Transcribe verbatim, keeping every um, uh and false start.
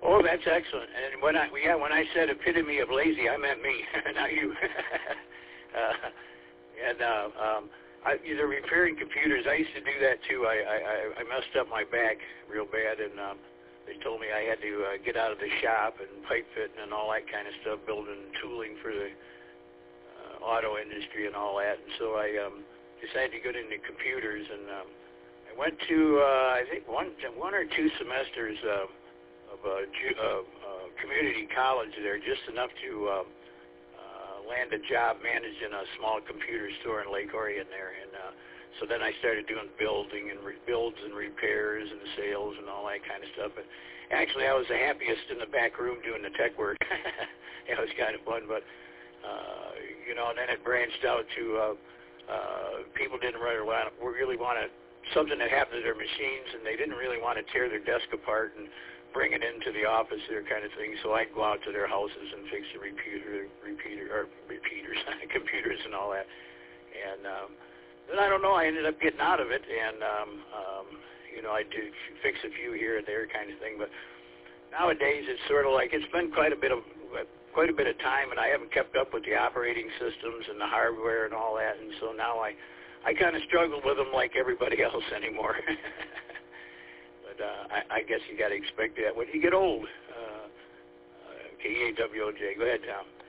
Oh, that's excellent. And when I yeah, when I said epitome of lazy, I meant me, not you. uh, and uh, um, I, either repairing computers, I used to do that too. I, I, I messed up my back real bad, and um, they told me I had to uh, get out of the shop and pipe fitting and all that kind of stuff, building tooling for the uh, auto industry and all that. And so I um, decided to get into computers, and um, I went to uh, I think one one or two semesters. Uh, of a uh, uh, community college there, just enough to um, uh, land a job managing a small computer store in Lake Orion there. And uh, so then I started doing building and re- builds and repairs and sales and all that kind of stuff. But actually, I was the happiest in the back room doing the tech work. It was kind of fun, but uh, you know, and then it branched out to uh, uh, people didn't really want, really want to, something that happened to their machines, and they didn't really want to tear their desk apart and bring it into the office, their kind of thing. So I'd go out to their houses and fix the repeater, repeater, or repeaters, computers, and all that. And um, then I don't know. I ended up getting out of it, and um, um, you know, I did fix a few here and there, kind of thing. But nowadays, it's sort of like it's been quite a bit of quite a bit of time, and I haven't kept up with the operating systems and the hardware and all that. And so now I, I kind of struggle with them like everybody else anymore. But uh, I, I guess you got to expect that when you get old. Uh, uh, K E A W O J. Go ahead, Tom.